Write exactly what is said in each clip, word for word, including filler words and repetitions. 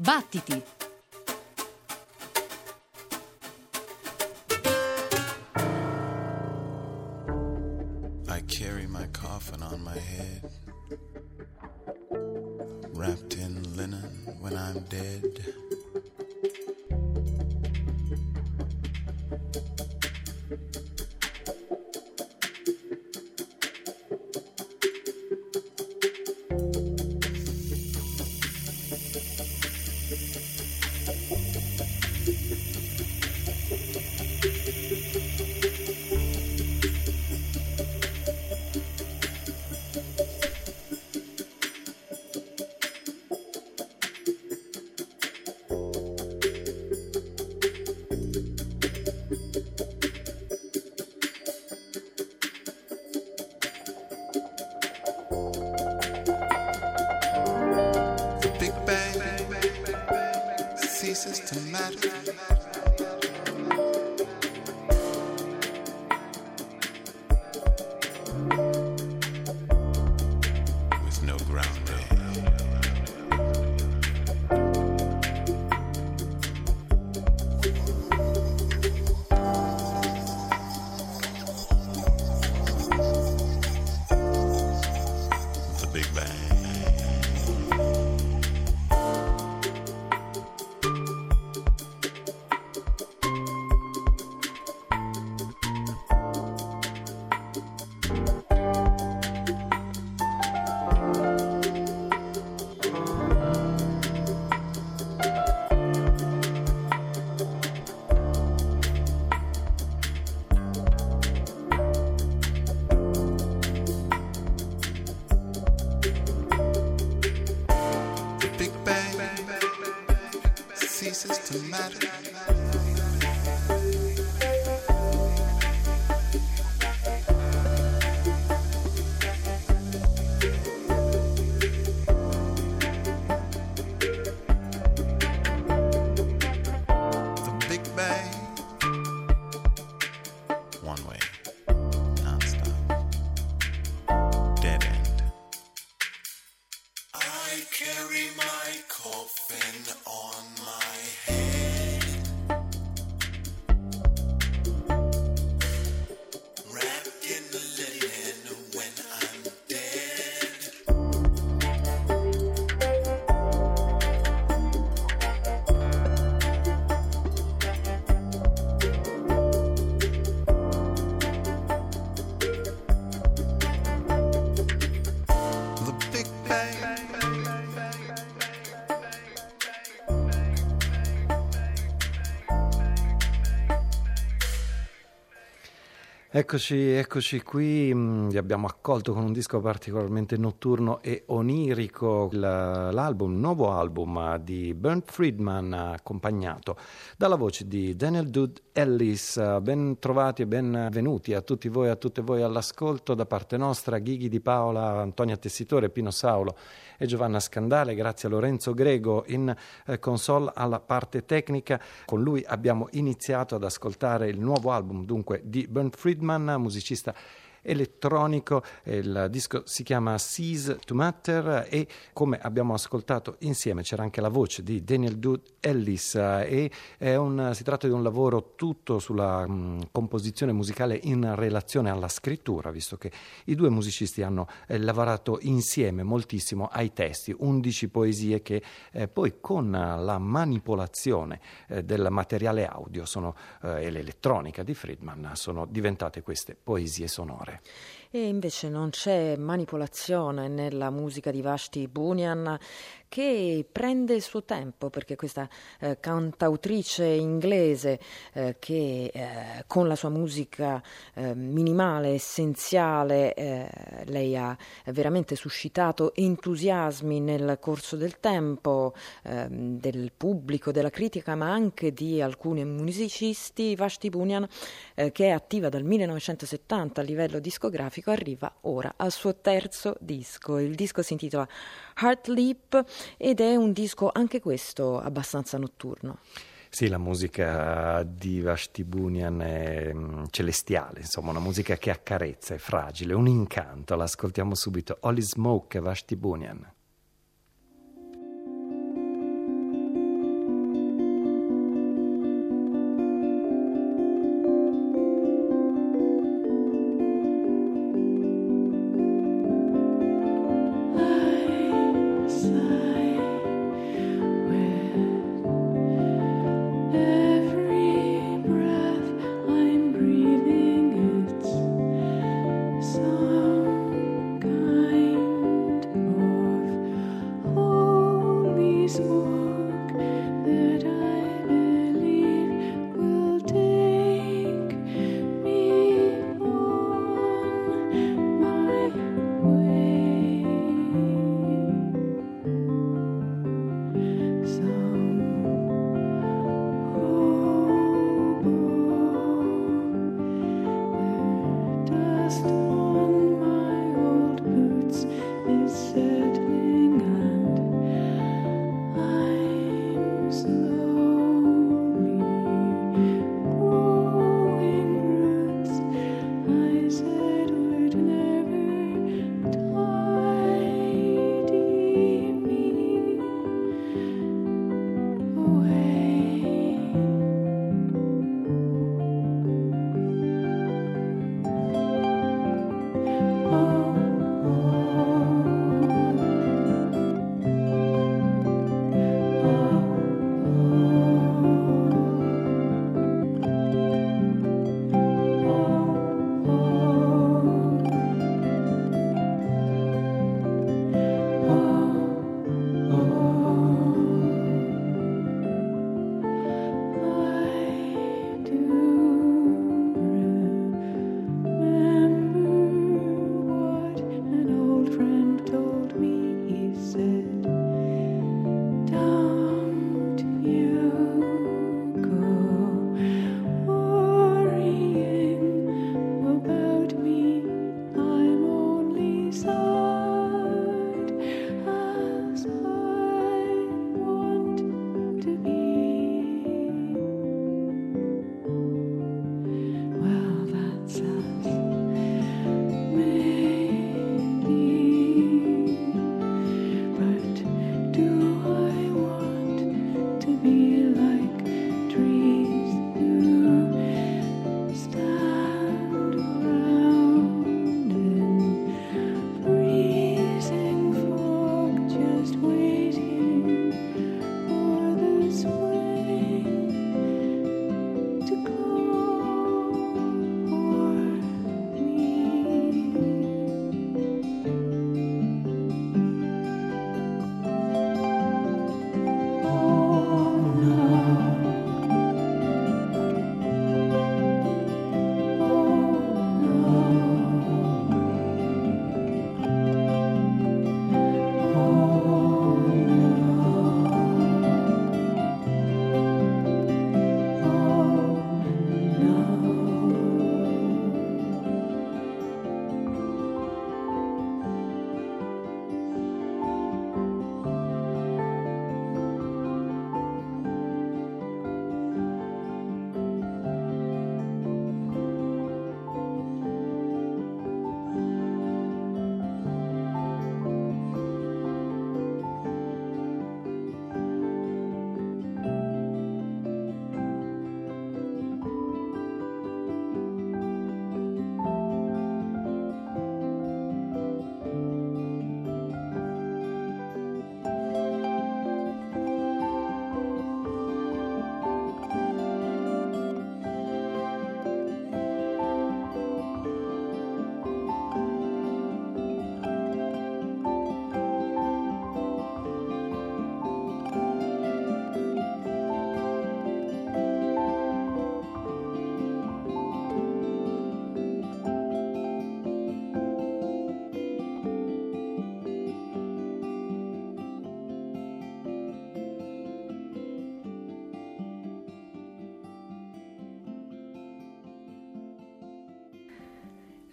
Battiti! I carry my coffin on my head, wrapped in linen when I'm dead. Ceases to matter. With no ground the Big Bang. Ceases to matter. The Big Bang, one way, non-stop, dead end. I carry my coffin on my head, wrapped in linen when I'm dead. The Big Bang. Eccoci, eccoci qui, vi abbiamo accolto con un disco particolarmente notturno e onirico, l'album, il nuovo album di Bernd Friedman, accompagnato dalla voce di Daniel Dood Ellis. Ben trovati e benvenuti a tutti voi e a tutte voi all'ascolto da parte nostra, Ghighi Di Paola, Antonia Tessitore, Pino Saulo e Giovanna Scandale, grazie a Lorenzo Grego in eh, console alla parte tecnica. Con lui abbiamo iniziato ad ascoltare il nuovo album dunque di Bernd Friedman, musicista elettronico. Il disco si chiama Cease to Matter e, come abbiamo ascoltato insieme, c'era anche la voce di Daniel Dood Ellis e è un, si tratta di un lavoro tutto sulla mh, composizione musicale in relazione alla scrittura, visto che i due musicisti hanno eh, lavorato insieme moltissimo ai testi, undici poesie che eh, poi con la manipolazione eh, del materiale audio sono, eh, e l'elettronica di Friedman sono diventate queste poesie sonore. E invece non c'è manipolazione nella musica di Vashti Bunyan, che prende il suo tempo, perché questa eh, cantautrice inglese eh, che eh, con la sua musica eh, minimale, essenziale, eh, lei ha veramente suscitato entusiasmi nel corso del tempo eh, del pubblico, della critica, ma anche di alcuni musicisti. Vashti Bunyan, eh, che è attiva dal millenovecentosettanta a livello discografico, arriva ora al suo terzo disco. Il disco si intitola Heart Leap ed è un disco anche questo abbastanza notturno. Sì, la musica di Vashti Bunyan è mh, celestiale, insomma, una musica che accarezza, è fragile, un incanto. L'ascoltiamo subito. Holy Smoke, Vashti Bunyan.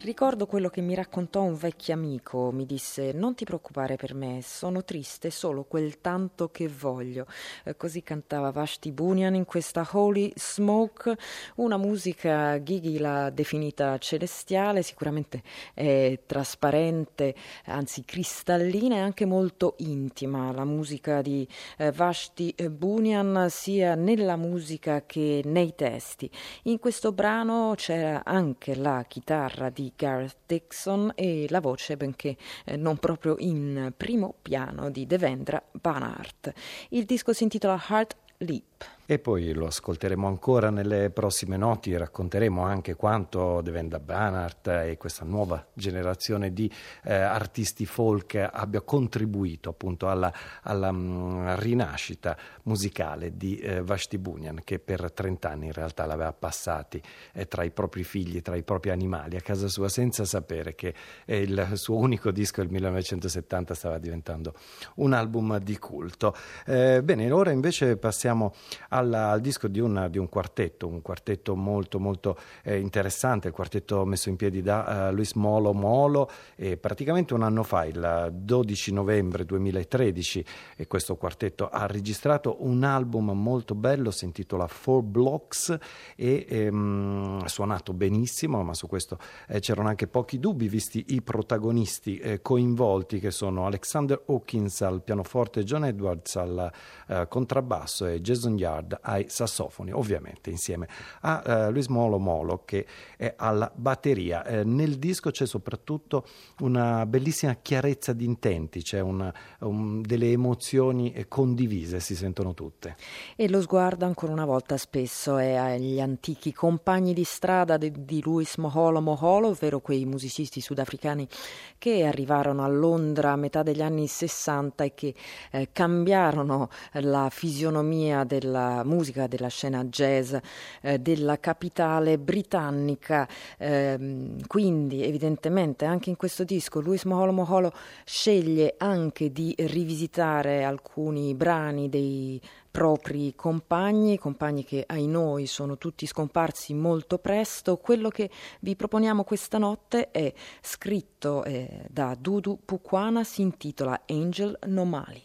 Ricordo quello che mi raccontò un vecchio amico, mi disse: non ti preoccupare per me, sono triste solo quel tanto che voglio. Eh, così cantava Vashti Bunyan in questa Holy Smoke, una musica, Ghighi l'ha definita celestiale, sicuramente è trasparente, anzi cristallina e anche molto intima. La musica di eh, Vashti Bunyan sia nella musica che nei testi. In questo brano c'era anche la chitarra di Gareth Dixon e la voce, benché eh, non proprio in primo piano, di Devendra Banhart. Il disco si intitola Heart Leap. E poi lo ascolteremo ancora nelle prossime notti e racconteremo anche quanto Devendra Banhart e questa nuova generazione di eh, artisti folk abbia contribuito appunto alla, alla um, rinascita musicale di eh, Vashti Bunyan, che per trent'anni in realtà l'aveva passati eh, tra i propri figli, tra i propri animali a casa sua, senza sapere che eh, il suo unico disco del millenovecentosettanta stava diventando un album di culto. Eh, bene, ora invece passiamo Al, al disco di un, di un quartetto, un quartetto molto molto eh, interessante, il quartetto messo in piedi da uh, Luis Molo Molo, e praticamente un anno fa, il dodici novembre duemilatredici, e questo quartetto ha registrato un album molto bello, si intitola Four Blocks, e ehm, suonato benissimo, ma su questo eh, c'erano anche pochi dubbi, visti i protagonisti eh, coinvolti, che sono Alexander Hawkins al pianoforte, John Edwards al eh, contrabbasso e Jason Yard ai sassofoni, ovviamente insieme a uh, Luis Molo Molo che è alla batteria. Eh, nel disco c'è soprattutto una bellissima chiarezza di intenti, c'è una, un, delle emozioni condivise, si sentono tutte. E lo sguardo ancora una volta spesso è agli antichi compagni di strada di, di Luis Moholo Moholo, ovvero quei musicisti sudafricani che arrivarono a Londra a metà degli anni sessanta e che eh, cambiarono la fisionomia della musica, della scena jazz eh, della capitale britannica. Eh, quindi evidentemente anche in questo disco Luis Moholo Moholo sceglie anche di rivisitare alcuni brani dei propri compagni, compagni che ai noi sono tutti scomparsi molto presto. Quello che vi proponiamo questa notte è scritto eh, da Dudu Pukwana, si intitola Angel Nomali.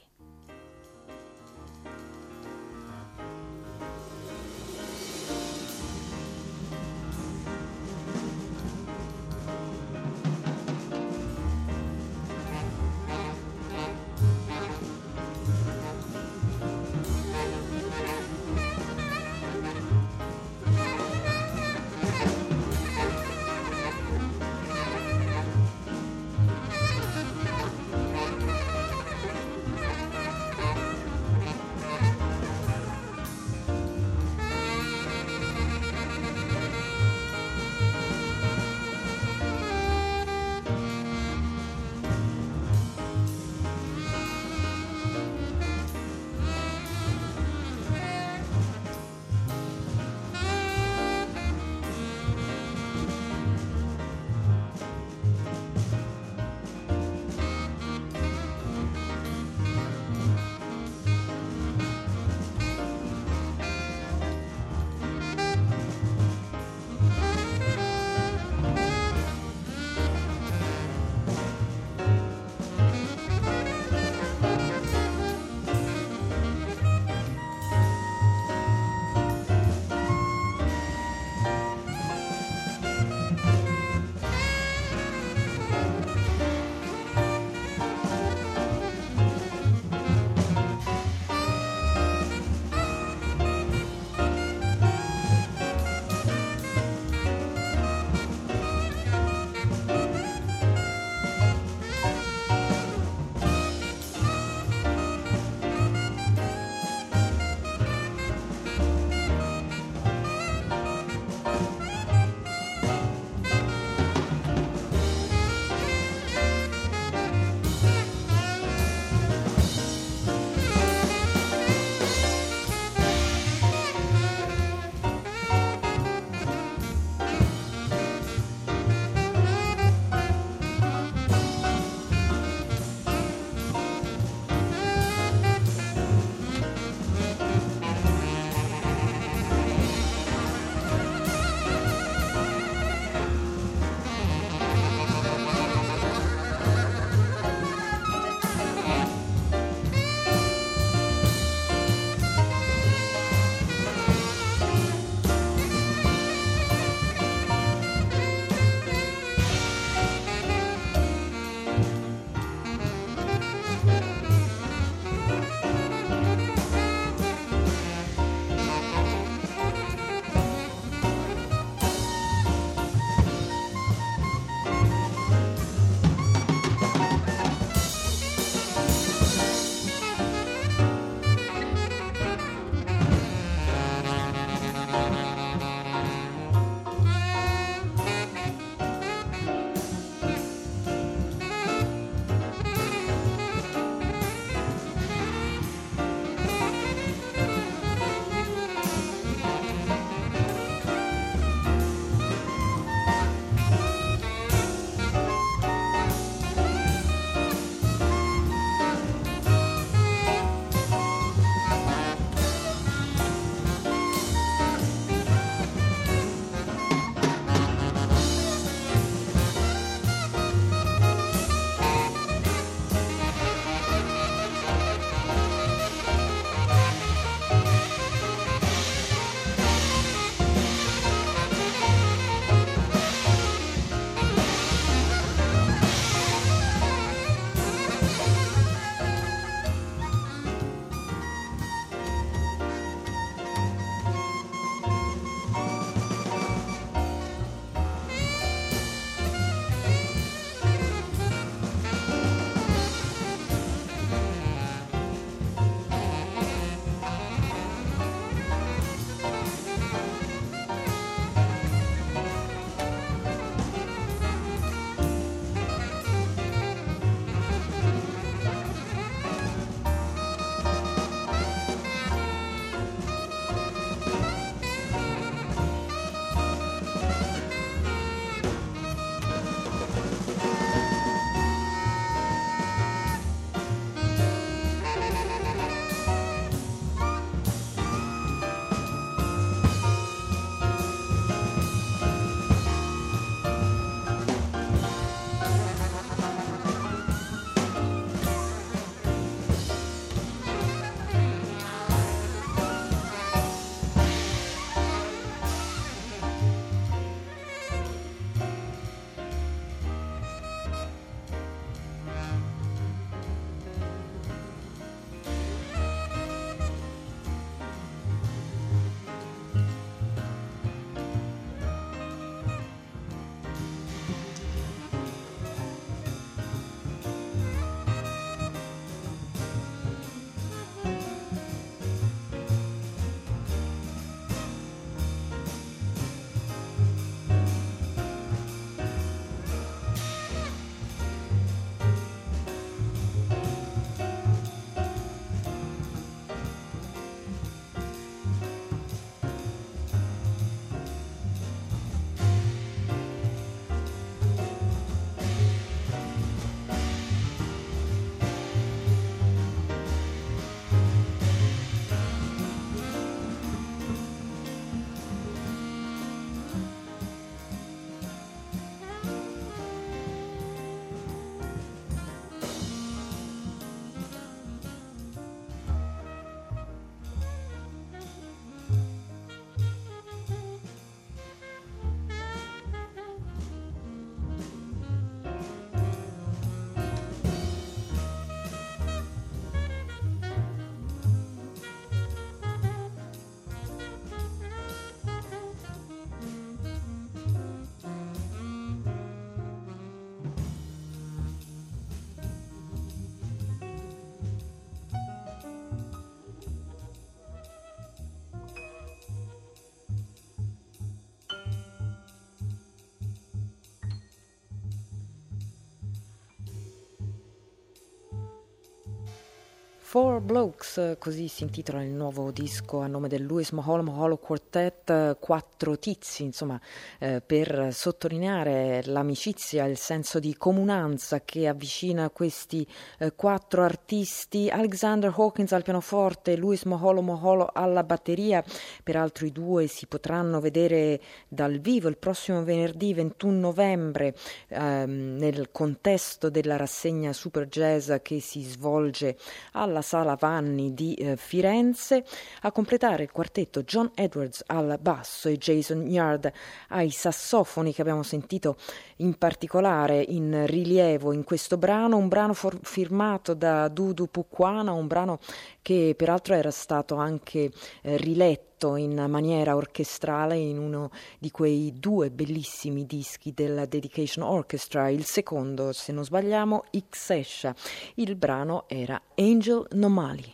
Four Blokes, così si intitola il nuovo disco a nome del Louis Maholo Maholo Quartet, quattro tizi, insomma, eh, per sottolineare l'amicizia, il senso di comunanza che avvicina questi eh, quattro artisti. Alexander Hawkins al pianoforte, Louis Maholo Maholo alla batteria. Peraltro i due si potranno vedere dal vivo il prossimo venerdì ventuno novembre ehm, nel contesto della rassegna Super Jazz che si svolge alla Sala Vanni di eh, Firenze. A completare il quartetto John Edwards al basso e Jason Yard ai sassofoni, che abbiamo sentito in particolare in rilievo in questo brano, un brano for- firmato da Dudu Pukwana, un brano che peraltro era stato anche eh, riletto in maniera orchestrale in uno di quei due bellissimi dischi della Dedication Orchestra, il secondo, se non sbagliamo, X-Esha. Il brano era Angel Nomali.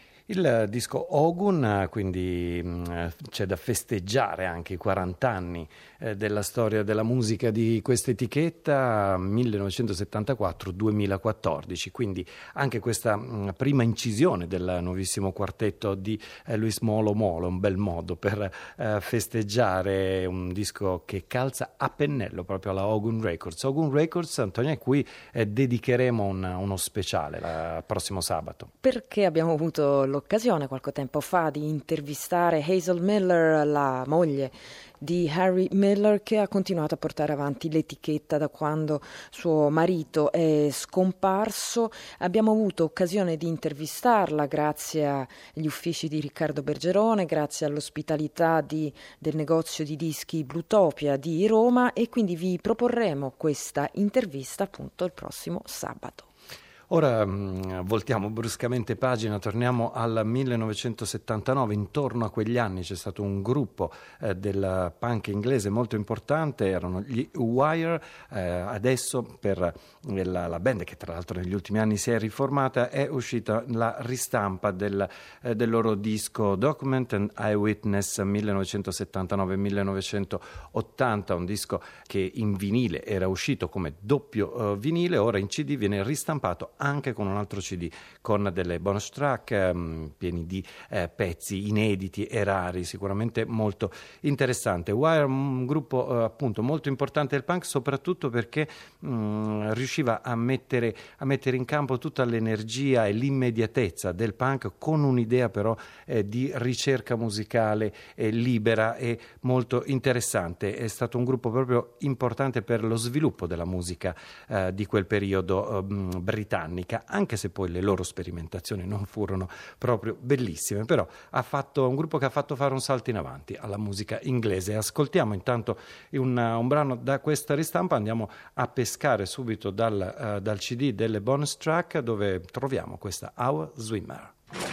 Il disco Ogun, quindi mh, c'è da festeggiare anche i quaranta anni eh, della storia della musica di questa etichetta, millenovecentosettantaquattro duemilaquattordici, quindi anche questa mh, prima incisione del nuovissimo quartetto di eh, Louis Maholo Maholo, un bel modo per eh, festeggiare un disco che calza a pennello proprio alla Ogun Records. Ogun Records, Antonia, a cui eh, dedicheremo un, uno speciale il prossimo sabato. Perché abbiamo avuto l'occasione qualche tempo fa di intervistare Hazel Miller, la moglie di Harry Miller, che ha continuato a portare avanti l'etichetta da quando suo marito è scomparso. Abbiamo avuto occasione di intervistarla grazie agli uffici di Riccardo Bergerone, grazie all'ospitalità di, del negozio di dischi Bluetopia di Roma, e quindi vi proporremo questa intervista appunto il prossimo sabato. Ora mh, voltiamo bruscamente pagina, torniamo al millenovecentosettantanove. Intorno a quegli anni c'è stato un gruppo eh, del punk inglese molto importante, erano gli Wire. Eh, adesso per la, la band, che tra l'altro negli ultimi anni si è riformata, è uscita la ristampa del, eh, del loro disco Document and Eyewitness millenovecentosettantanove millenovecentottanta, un disco che in vinile era uscito come doppio eh, vinile, ora in C D viene ristampato anche con un altro C D, con delle bonus track um, pieni di eh, pezzi inediti e rari, sicuramente molto interessante. Wire, un gruppo uh, appunto molto importante del punk, soprattutto perché um, riusciva a mettere, a mettere in campo tutta l'energia e l'immediatezza del punk, con un'idea però eh, di ricerca musicale eh, libera e molto interessante. È stato un gruppo proprio importante per lo sviluppo della musica eh, di quel periodo eh, britannico, anche se poi le loro sperimentazioni non furono proprio bellissime, però ha fatto un gruppo che ha fatto fare un salto in avanti alla musica inglese. Ascoltiamo intanto un, un brano da questa ristampa, andiamo a pescare subito dal, uh, dal C D delle bonus track, dove troviamo questa Our Swimmer.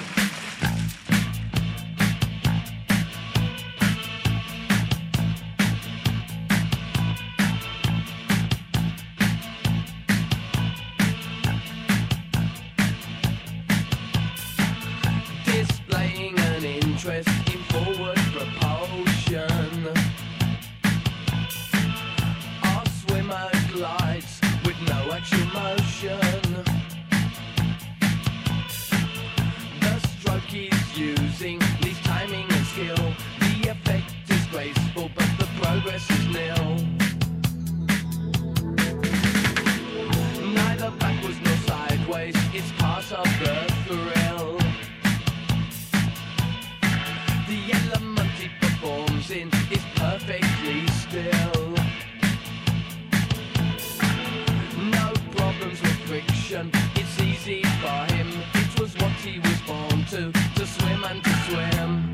In forward propulsion, our swimmer glides with no actual motion. The stroke he's using needs timing and skill. The effect is graceful, but the progress is nil. Neither backwards nor sideways, it's part of the thrill. The element he performs in is perfectly still. No problems with friction, it's easy for him. It was what he was born to, to swim and to swim.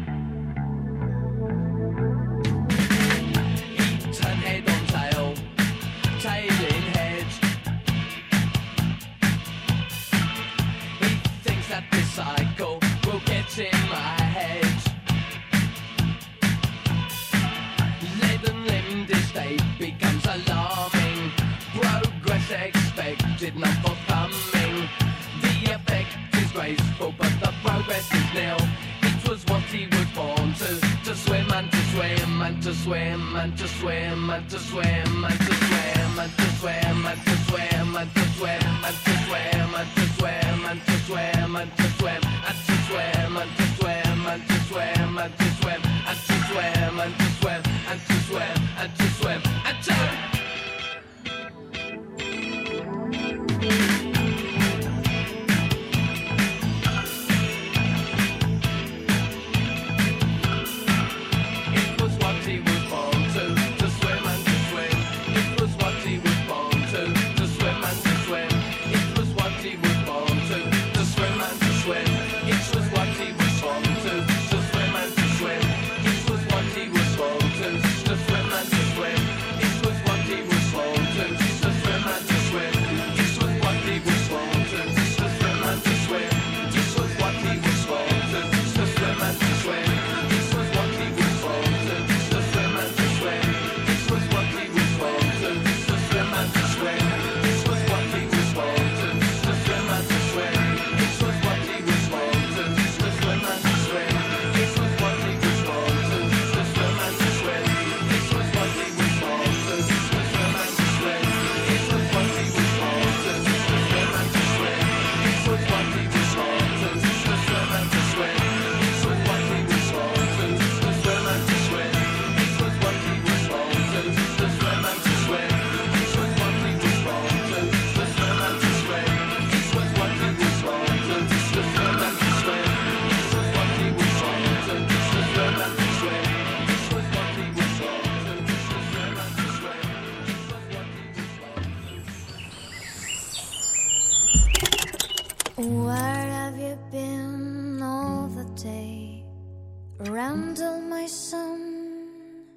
He turned head on tail, tail in head. He thinks that this cycle will get in my head. Becomes alarming. Progress expected, not forthcoming. The effect is graceful, but the progress is nil. It was what he was born to, to swim and to swim and to swim and to swim and to swim and to swim and to swim and to swim and to swim and to swim and to swim and to swim and to swim and to swim. Where have you been all the day, Randall, my son?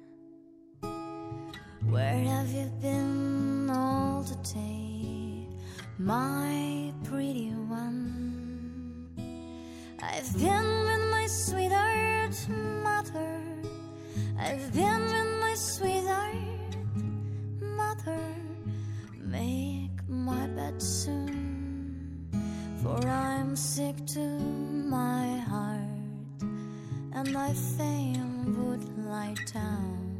Where have you been all the day, my pretty one? I've been with my sweetheart, mother. I've been with my sweetheart, mother. Make my bed soon, for I'm sick to my heart, and I fain would lie down.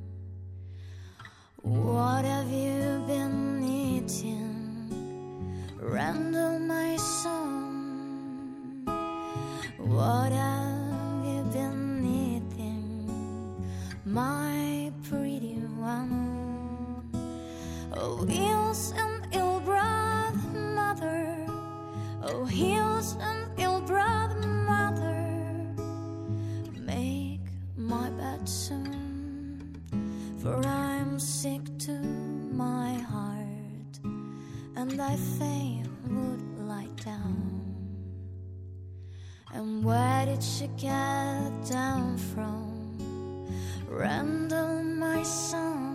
What have you been eating, Randall, my son? What have you been eating, my pretty one? Oh, ills and ill-bred mother, oh, heels and ill-bred mother, make my bed soon, for I'm sick to my heart, and I fain would lie down. And where did she get down from, Randall, my son?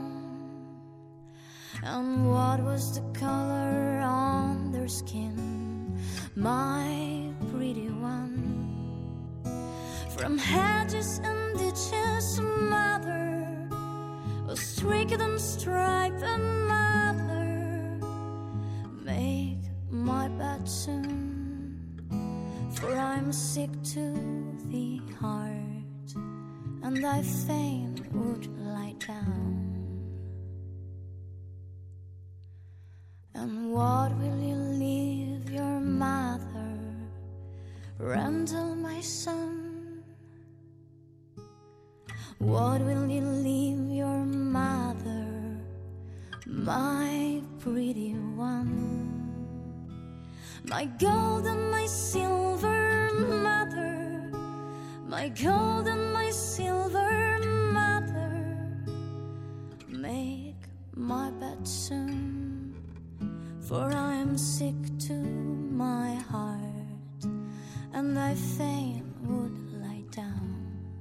And what was the color on their skin, my pretty one? From hedges and ditches, mother, a streaked and striped mother, make my bed soon, for I'm sick to the heart, and I fain would lie down. And what will you leave your mother, Randall, my son? What will you leave your mother, my pretty one? My gold and my silver mother, my gold and my silver mother, make my bed soon, for I am sick to my heart, and I fain would lie down.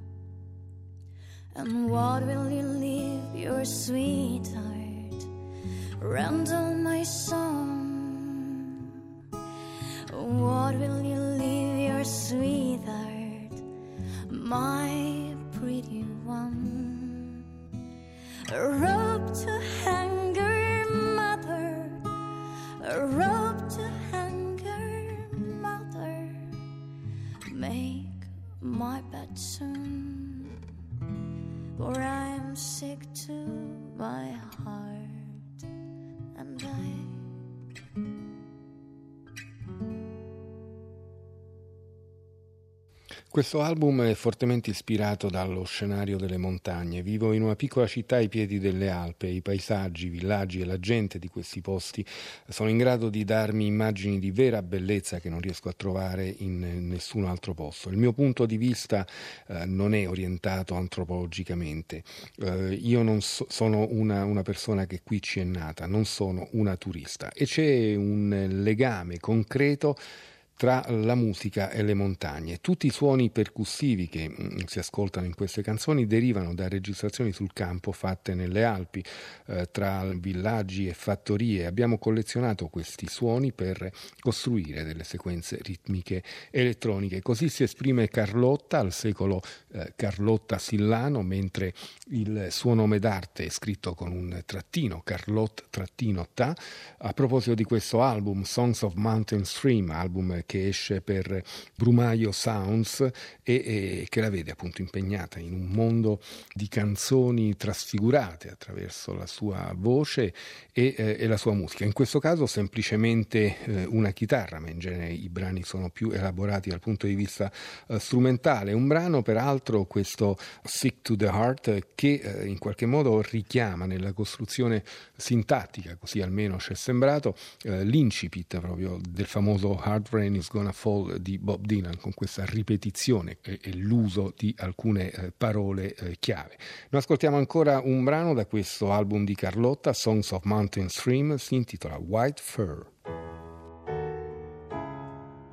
And what will you leave your sweetheart, Randall, my son? What will you leave your sweetheart, my pretty one? A rope to hang her, mother, a rope to hang her, mother, make my bed soon, for I am sick to my heart, and I Questo album è fortemente ispirato dallo scenario delle montagne. Vivo in una piccola città ai piedi delle Alpi. I paesaggi, i villaggi e la gente di questi posti sono in grado di darmi immagini di vera bellezza che non riesco a trovare in nessun altro posto. Il mio punto di vista eh, non è orientato antropologicamente. Eh, io non so, sono una, una persona che qui ci è nata, non sono una turista, e c'è un legame concreto tra la musica e le montagne. Tutti i suoni percussivi che mh, si ascoltano in queste canzoni derivano da registrazioni sul campo fatte nelle Alpi, eh, tra villaggi e fattorie. Abbiamo collezionato questi suoni per costruire delle sequenze ritmiche elettroniche. Così si esprime Carlotta, al secolo eh, Carlotta Sillano, mentre il suo nome d'arte è scritto con un trattino, Carlotta-ta. A proposito di questo album, Songs of Mountain Stream, album che esce per Brumaio Sounds e, e che la vede appunto impegnata in un mondo di canzoni trasfigurate attraverso la sua voce e, eh, e la sua musica. In questo caso semplicemente eh, una chitarra, ma in genere i brani sono più elaborati dal punto di vista eh, strumentale. Un brano peraltro, questo Sick to the Heart, che eh, in qualche modo richiama nella costruzione sintattica, così almeno ci è sembrato, eh, l'incipit proprio del famoso Hard Rain is Gonna Fall di Bob Dylan, con questa ripetizione e, e l'uso di alcune eh, parole eh, chiave. Noi ascoltiamo ancora un brano da questo album di Carlotta, Songs of Mountain Stream, si intitola White Fur.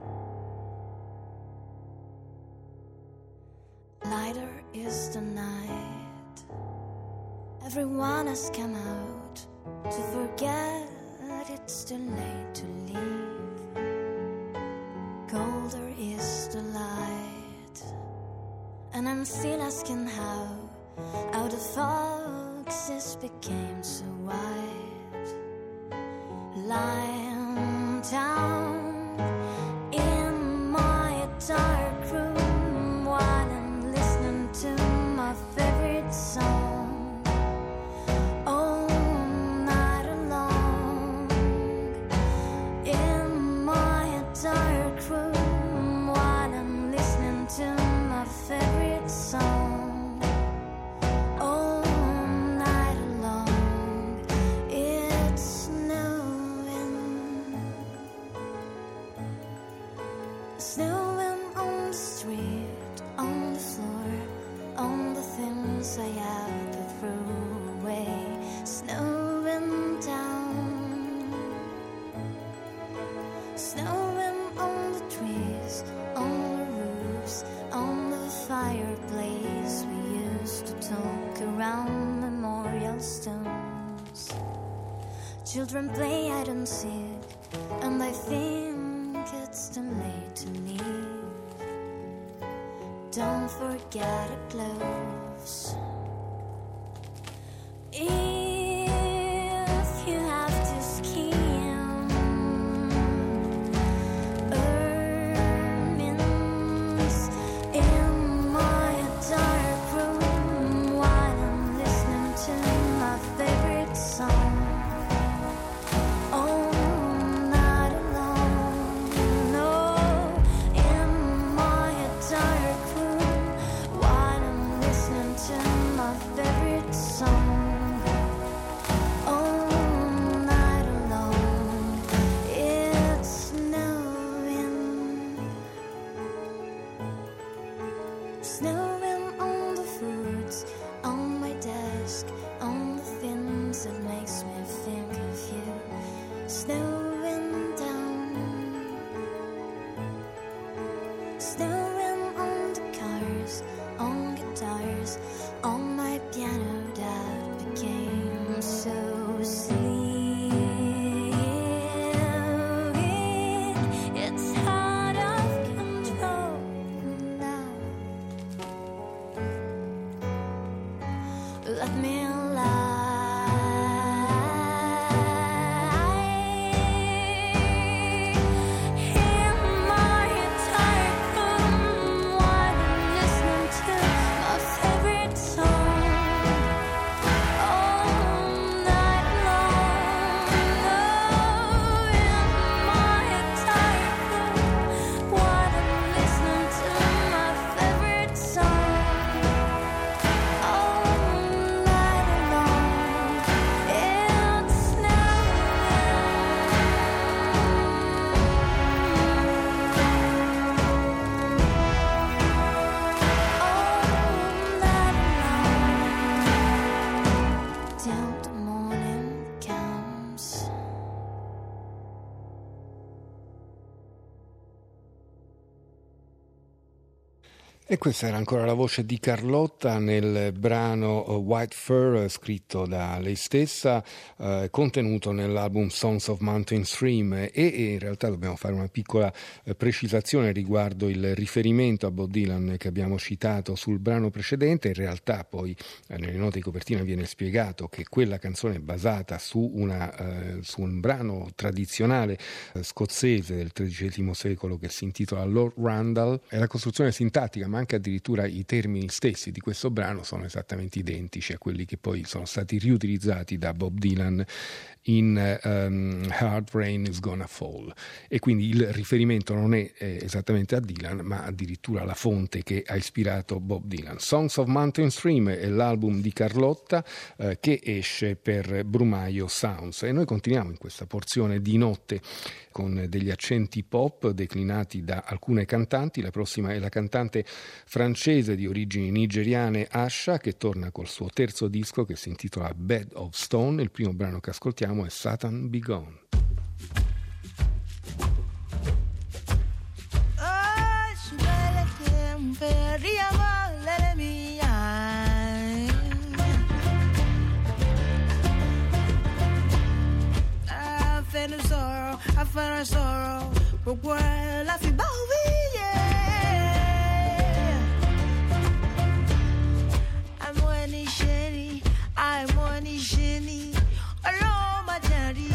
has come out to forget it's too late to leave. Colder is the light, and I'm still asking how how the foxes became so white. Lying down in my dark room while I'm listening to my favorite song all night long. In my dark room while I'm listening to my favorite song. Children play hide and seek, and I think it's too late to leave. Don't forget the gloves. If you have to skim ermines in my dark room while I'm listening to my favorite song. E questa era ancora la voce di Carlotta nel brano White Fur, scritto da lei stessa, eh, contenuto nell'album Songs of Mountain Stream, e, e in realtà dobbiamo fare una piccola eh, precisazione riguardo il riferimento a Bob Dylan che abbiamo citato sul brano precedente. In realtà poi eh, nelle note di copertina viene spiegato che quella canzone è basata su, una, eh, su un brano tradizionale eh, scozzese del tredicesimo secolo che si intitola Lord Randall. È la costruzione sintattica, ma anche addirittura i termini stessi di questo brano sono esattamente identici a quelli che poi sono stati riutilizzati da Bob Dylan in um, Hard Rain is Gonna Fall, e quindi il riferimento non è eh, esattamente a Dylan, ma addirittura alla fonte che ha ispirato Bob Dylan. Songs of Mountain Stream è l'album di Carlotta eh, che esce per Brumaio Sounds, e noi continuiamo in questa porzione di notte con degli accenti pop declinati da alcune cantanti. La prossima è la cantante francese di origini nigeriane Asha, che torna col suo terzo disco che si intitola Bed of Stone. Il primo brano che ascoltiamo è Satan Be Gone. find the sorrow, I find the sorrow. But what I feel about me, yeah. I'm one shitty, I'm one shitty. Alone, my daddy.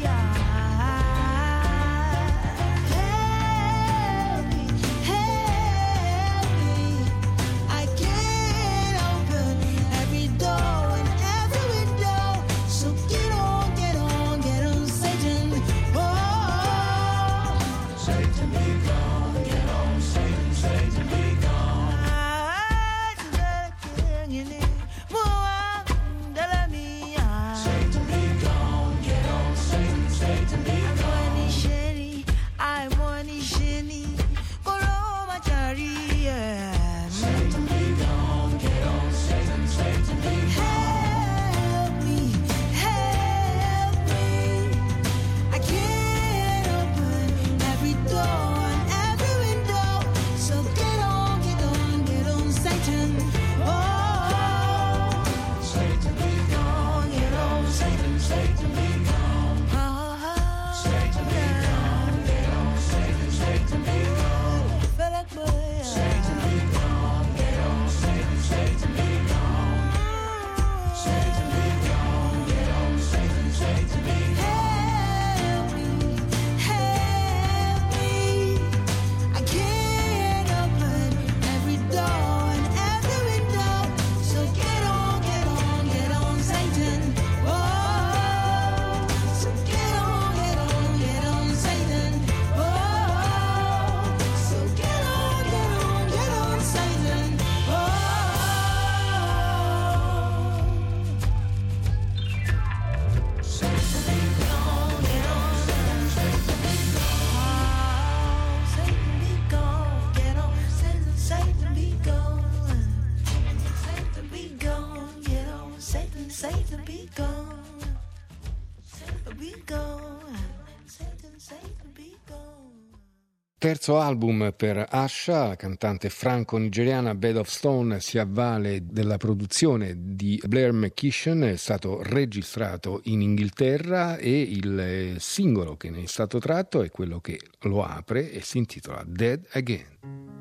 Terzo album per Asha, la cantante franco-nigeriana. Bed of Stone si avvale della produzione di Blair McKishen, è stato registrato in Inghilterra e il singolo che ne è stato tratto è quello che lo apre e si intitola Dead Again.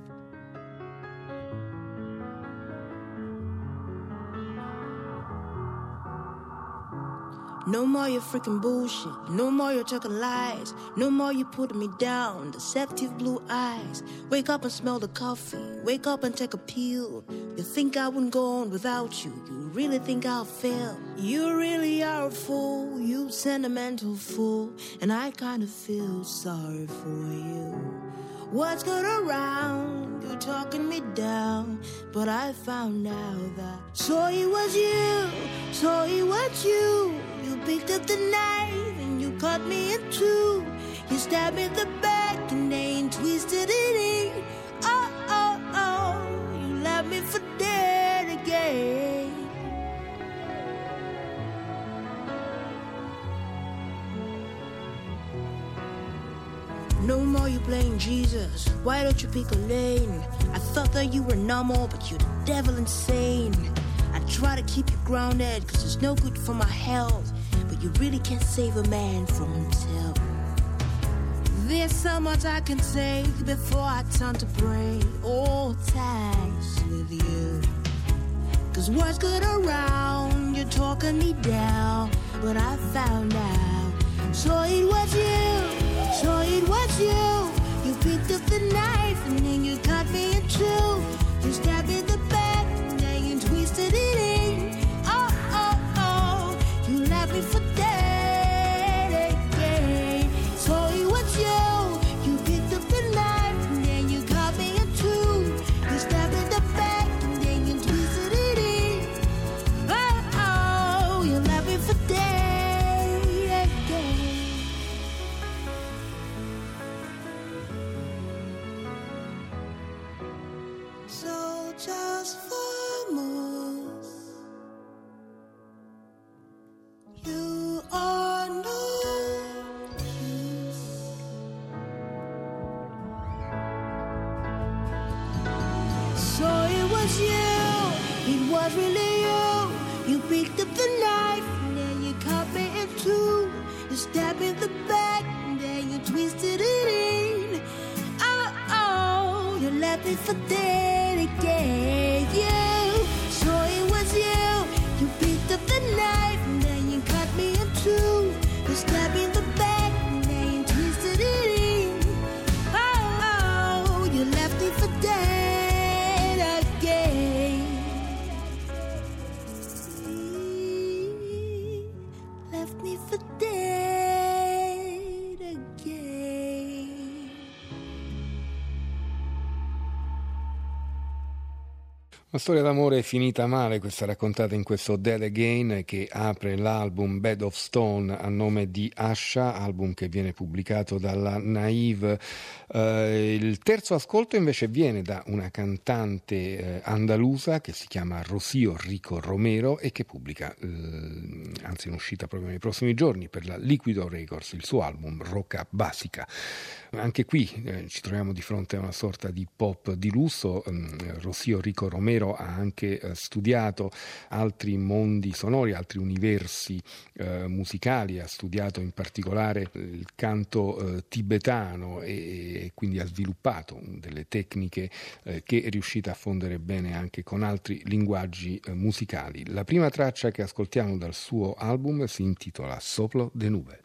No more your freaking bullshit. No more your talking lies. No more you putting me down. Deceptive blue eyes. Wake up and smell the coffee. Wake up and take a pill. You think I wouldn't go on without you. You really think I'll fail. You really are a fool. You sentimental fool. And I kind of feel sorry for you. What's good around? You're talking me down. But I found out that so it was you. So it was you. You picked up the knife and you cut me in two. You stabbed me in the back and then twisted it in. Oh, oh, oh, you left me for dead again. No more you playing Jesus. Why don't you pick a lane? I thought that you were normal, but you're the devil insane. I try to keep you grounded, cause it's no good for my health. But you really can't save a man from himself. There's so much I can say before I turn to break all ties with you. Cause what's good around, you're talking me down. But I found out, so it was you, so it was you. You picked up the knife and then you cut me in two. You stabbed me in the back and then you twisted it in. Oh, oh, oh, you left me for dead again. So it was you, you picked up the knife and then you cut me in two. You stabbed me in the back and then you twisted it in. Oh, oh, you left me for dead again. So just for moves, you are no use. So it was you, it was really you. You picked up the knife and then you cut me in two. You stabbed me in the back. for dead again. You, so it was you. You picked up the knife and then you cut me in two. You stabbed me in the back and then you twisted it in. Oh, oh, you left me for dead again. Left me for dead again. Una storia d'amore finita male, questa raccontata in questo Dead Again, che apre l'album Bed of Stone a nome di Asha, album che viene pubblicato dalla Naive. Eh, il terzo ascolto invece viene da una cantante eh, andalusa che si chiama Rocío Rico Romero e che pubblica, eh, anzi in uscita proprio nei prossimi giorni, per la Liquido Records, il suo album Roca Básica. Anche qui eh, ci troviamo di fronte a una sorta di pop di lusso. eh, Rocío Rico Romero ha anche eh, studiato altri mondi sonori, altri universi eh, musicali, ha studiato in particolare il canto eh, tibetano e, e quindi ha sviluppato delle tecniche eh, che è riuscita a fondere bene anche con altri linguaggi eh, musicali. La prima traccia che ascoltiamo dal suo album si intitola Soplo de Nube.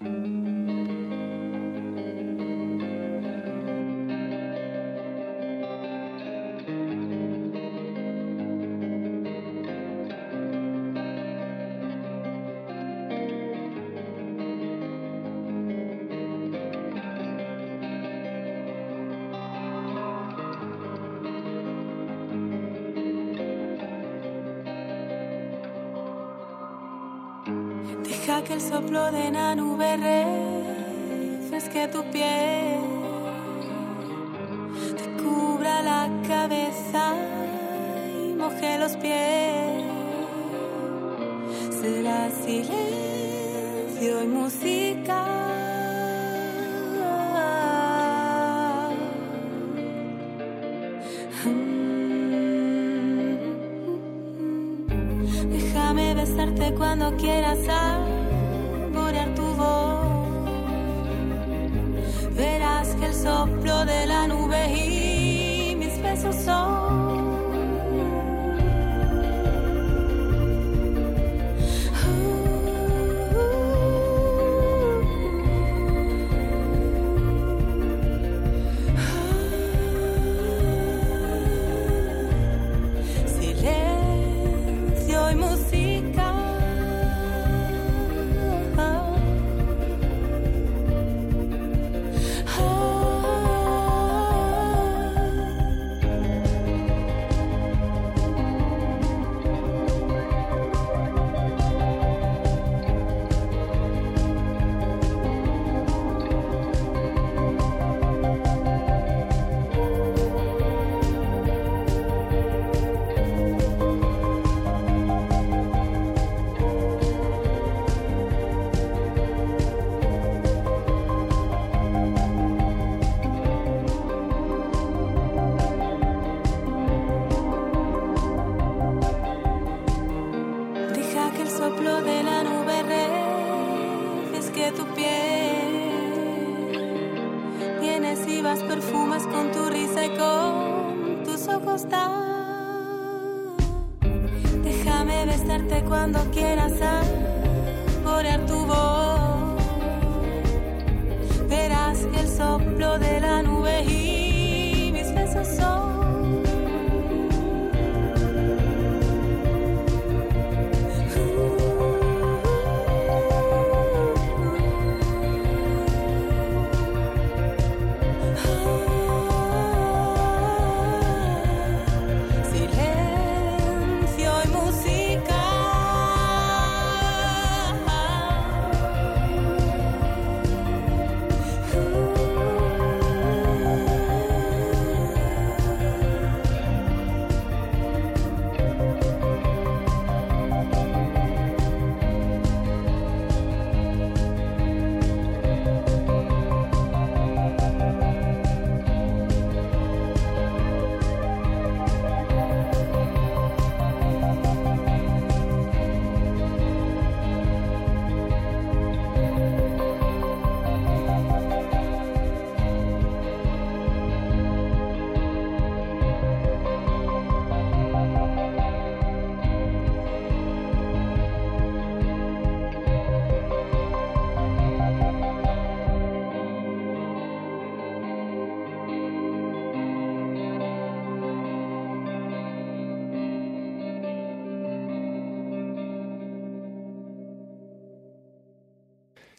Deja que el soplo de la nube refresque tu piel, te cubra la cabeza y moje los pies. Será silencio y música. Déjame besarte cuando quieras saborear tu voz. Verás que el soplo de la nube y mis besos son perfumas con tu risa y con tus ojos tan. Déjame besarte cuando quieras saborear tu voz. Verás que el soplo de la nube y mis besos son.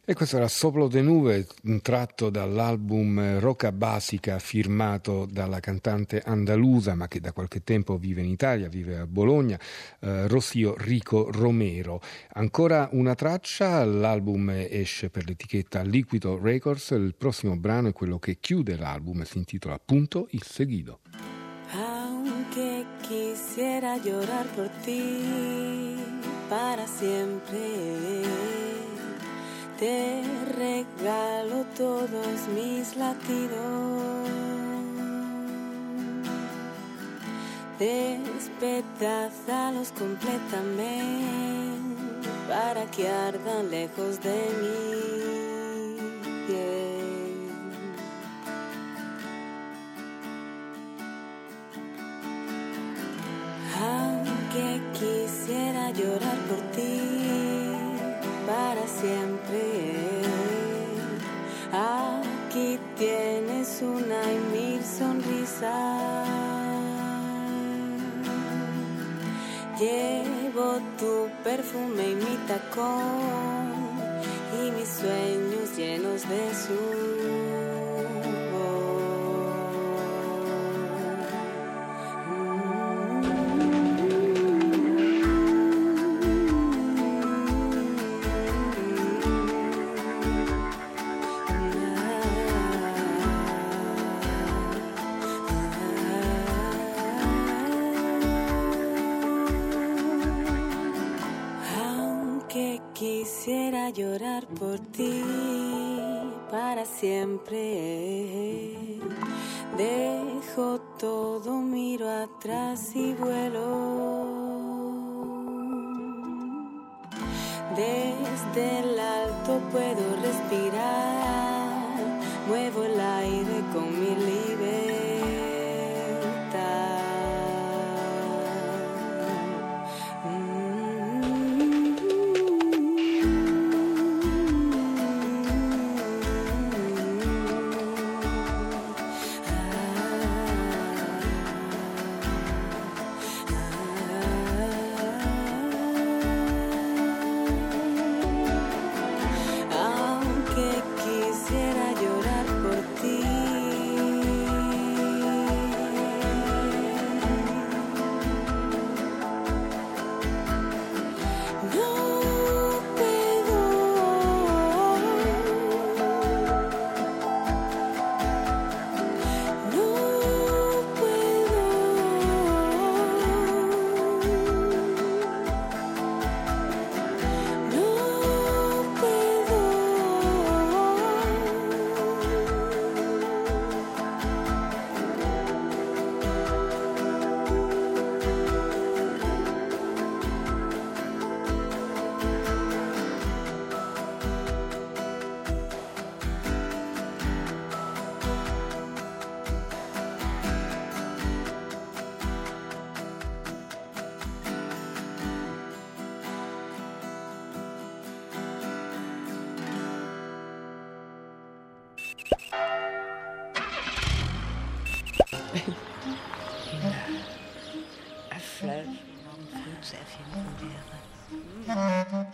E questo era Soplo de Nube, tratto dall'album Roca Basica, firmato dalla cantante andalusa, ma che da qualche tempo vive in Italia, vive a Bologna, eh, Rocío Rico Romero. Ancora una traccia, l'album esce per l'etichetta Liquido Records, il prossimo brano è quello che chiude l'album, si intitola appunto Il Seguido. Aunque quisiera llorar por ti para siempre, te regalo todos mis latidos, despedázalos completamente para que ardan lejos de mi piel. Aunque quisiera llorar por ti para siempre, aquí tienes una y mil sonrisas. Llevo tu perfume y mi tacón y mis sueños llenos de su quisiera llorar por ti para siempre. Dejo todo, miro atrás y vuelo. Desde el alto puedo respirar, muevo el aire con mi libertad. een fluit van fruits even proberen.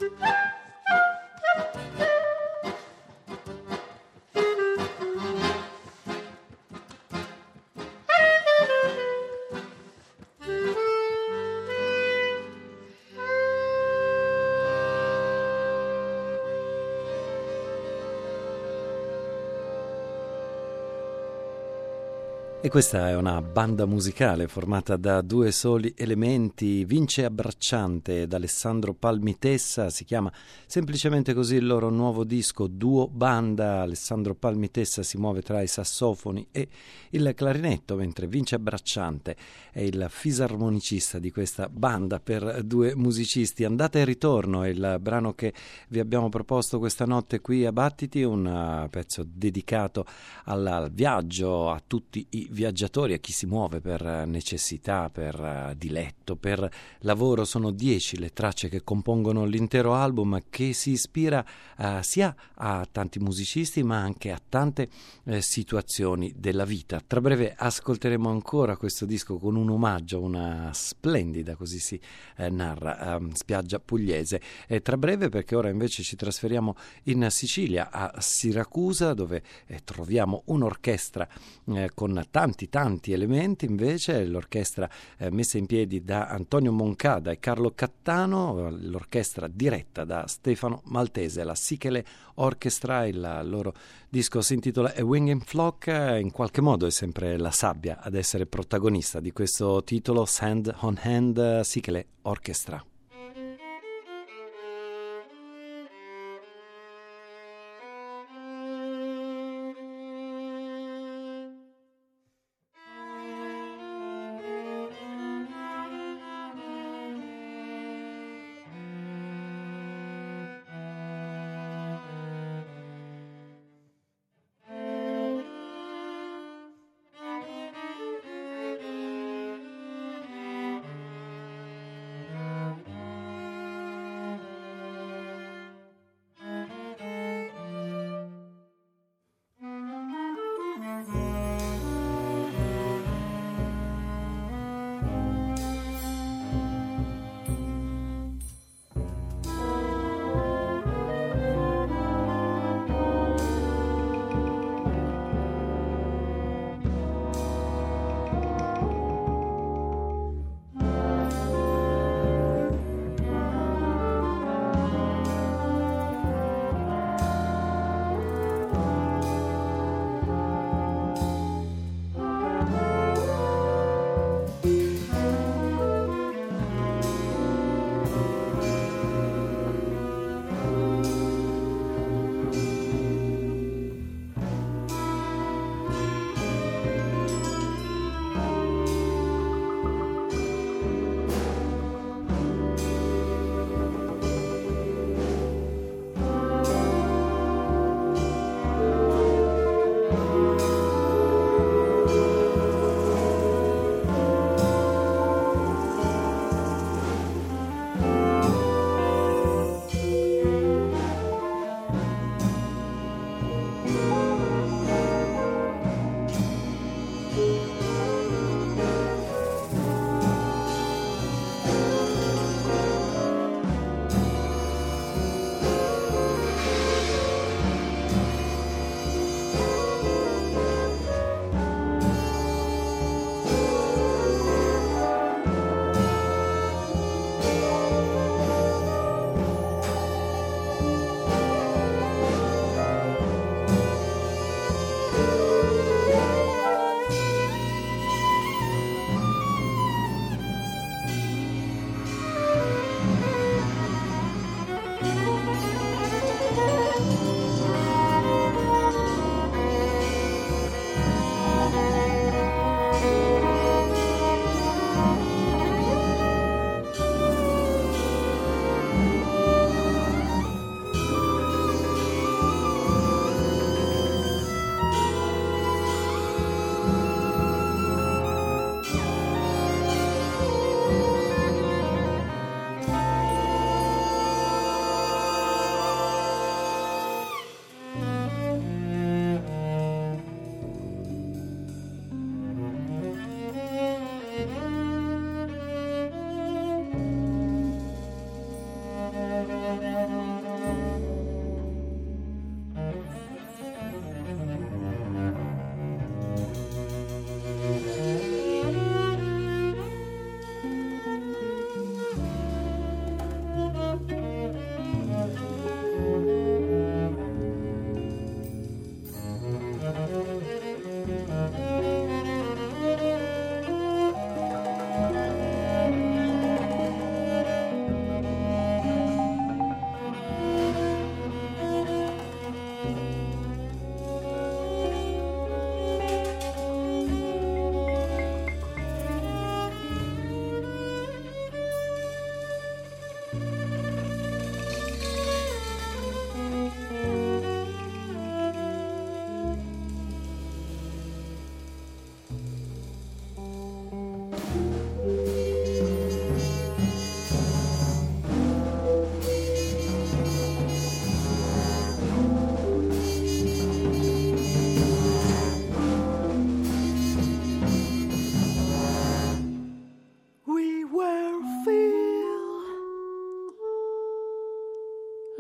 E questa è una banda musicale formata da due soli elementi, Vince Abbracciante ed Alessandro Palmitessa, si chiama semplicemente così il loro nuovo disco, Duo Banda. Alessandro Palmitessa si muove tra i sassofoni e il clarinetto, mentre Vince Abbracciante è il fisarmonicista di questa banda per due musicisti. Andata e ritorno è il brano che vi abbiamo proposto questa notte qui a Battiti, un pezzo dedicato al viaggio, a tutti i viaggiatori, a chi si muove per necessità, per uh, diletto, per lavoro. Sono dieci le tracce che compongono l'intero album, che si ispira uh, sia a tanti musicisti ma anche a tante uh, situazioni della vita. Tra breve ascolteremo ancora questo disco con un omaggio, una splendida, così si uh, narra, uh, spiaggia pugliese. E tra breve, perché ora invece ci trasferiamo in Sicilia, a Siracusa, dove eh, troviamo un'orchestra eh, con tanti tanti tanti elementi. Invece l'orchestra eh, messa in piedi da Antonio Moncada e Carlo Cattano, l'orchestra diretta da Stefano Maltese, la Sikele Orchestra. Il loro disco si intitola A Winging Flock, in qualche modo è sempre la sabbia ad essere protagonista di questo titolo, Hand on Hand, Sikele Orchestra.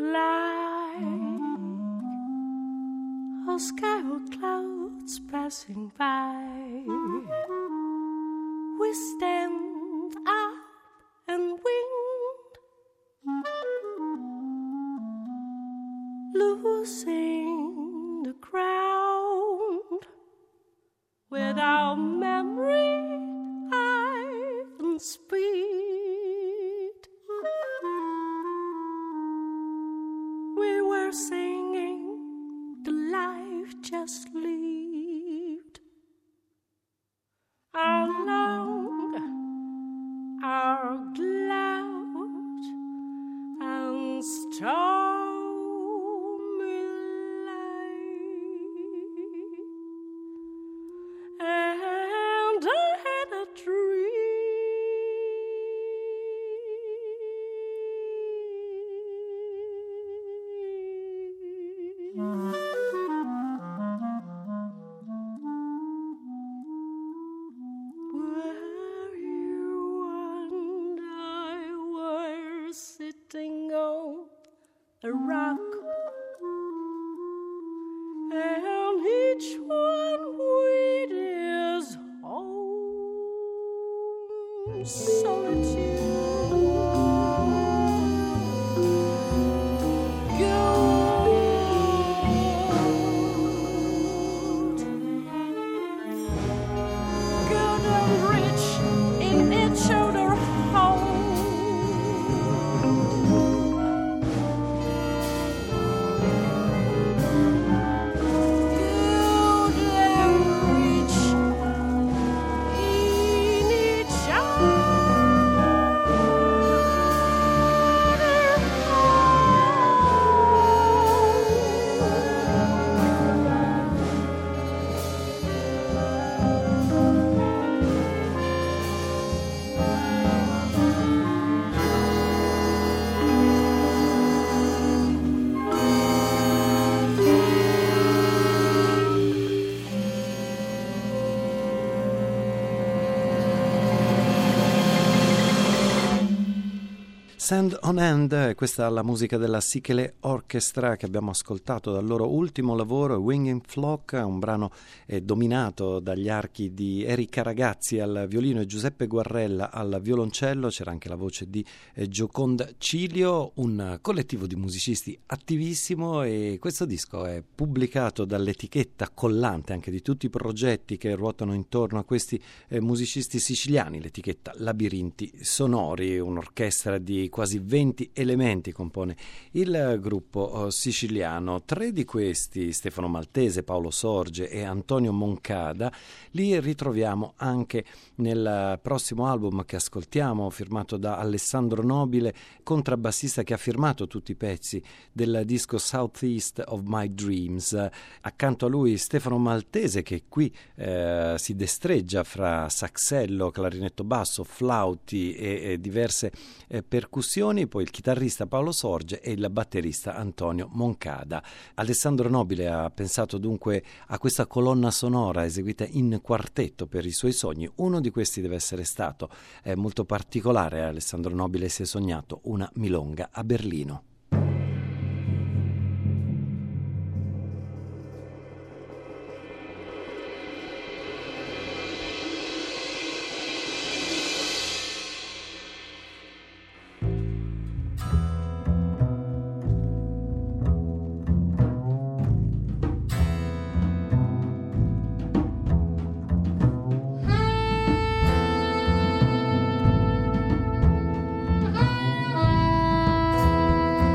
like a sky with clouds passing by. We stand up and wind, losing the ground. Without memory, I and speed, we were singing the life just lived. Our long, our cloud and stormy light, and I had a dream. Where you and I were sitting on a rock, and each one with his own solitude. Good and rich in each other home. Good and rich in each other Sand on End, questa è la musica della Sikele Orchestra che abbiamo ascoltato dal loro ultimo lavoro, Winging Flock, un brano eh, dominato dagli archi di Erika Ragazzi al violino e Giuseppe Guarrella al violoncello. C'era anche la voce di eh, Gioconda Cilio, un collettivo di musicisti attivissimo, e questo disco è pubblicato dall'etichetta collante anche di tutti i progetti che ruotano intorno a questi eh, musicisti siciliani, l'etichetta Labirinti Sonori, un'orchestra di quasi venti elementi compone il gruppo siciliano. Tre di questi, Stefano Maltese, Paolo Sorge e Antonio Moncada, li ritroviamo anche nel prossimo album che ascoltiamo, firmato da Alessandro Nobile, contrabbassista che ha firmato tutti i pezzi del disco Southeast of My Dreams. Accanto a lui Stefano Maltese, che qui eh, si destreggia fra saxello, clarinetto basso, flauti e, e diverse eh, percussioni. Poi il chitarrista Paolo Sorge e il batterista Antonio Moncada. Alessandro Nobile ha pensato dunque a questa colonna sonora eseguita in quartetto per i suoi sogni. Uno di questi deve essere stato eh, molto particolare. Alessandro Nobile si è sognato una milonga a Berlino. Thank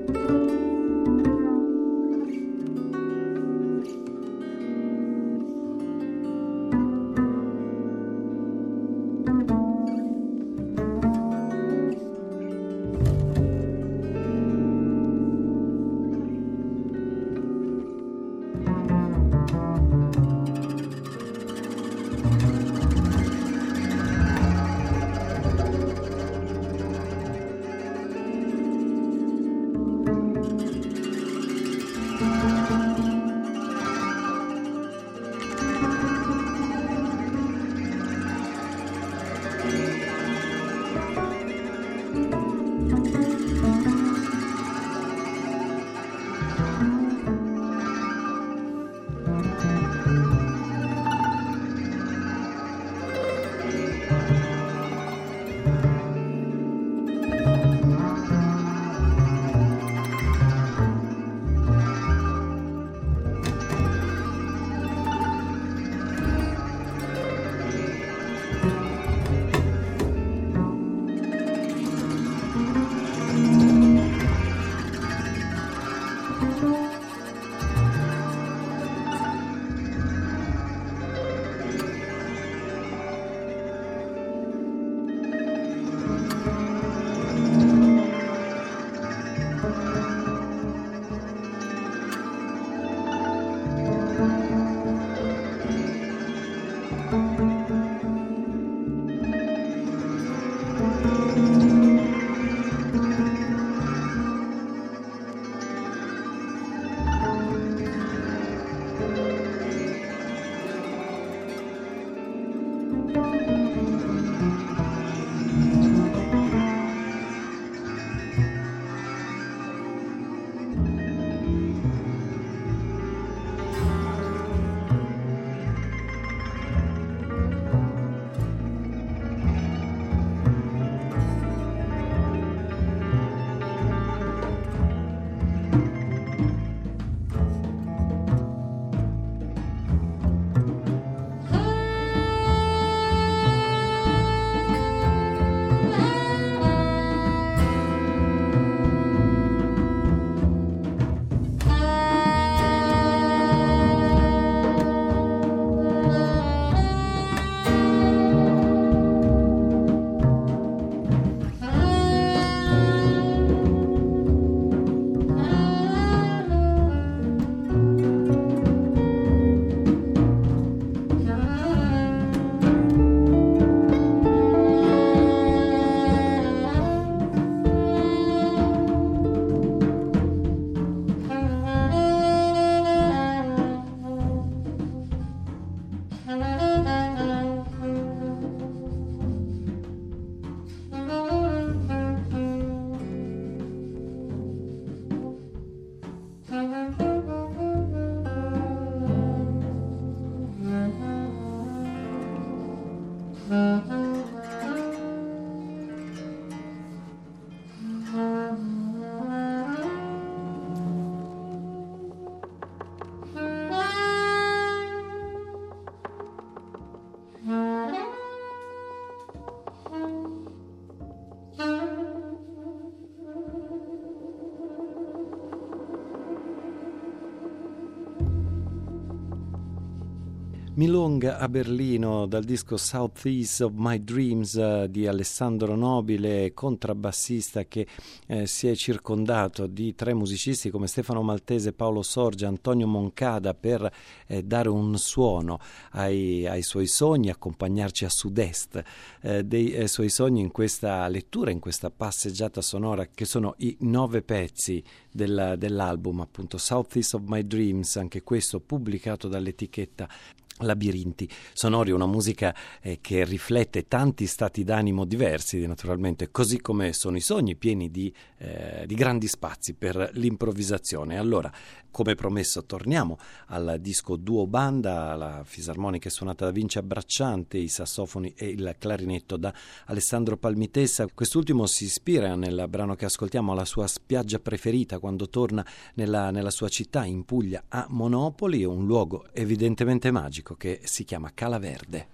Milong a Berlino dal disco Southeast of My Dreams eh, di Alessandro Nobile, contrabbassista che eh, si è circondato di tre musicisti come Stefano Maltese, Paolo Sorgia, Antonio Moncada per eh, dare un suono ai, ai suoi sogni, accompagnarci a sud-est eh, dei eh, suoi sogni in questa lettura, in questa passeggiata sonora che sono i nove pezzi del, dell'album appunto Southeast of My Dreams, anche questo pubblicato dall'etichetta Labirinti Sonori, una musica eh, che riflette tanti stati d'animo diversi naturalmente, così come sono i sogni pieni di, eh, di grandi spazi per l'improvvisazione. Allora, come promesso, torniamo al disco duo banda, la fisarmonica è suonata da Vince Abbracciante, i sassofoni e il clarinetto da Alessandro Palmitessa. Quest'ultimo si ispira nel brano che ascoltiamo alla sua spiaggia preferita quando torna nella, nella sua città in Puglia a Monopoli, un luogo evidentemente magico che si chiama Cala Verde.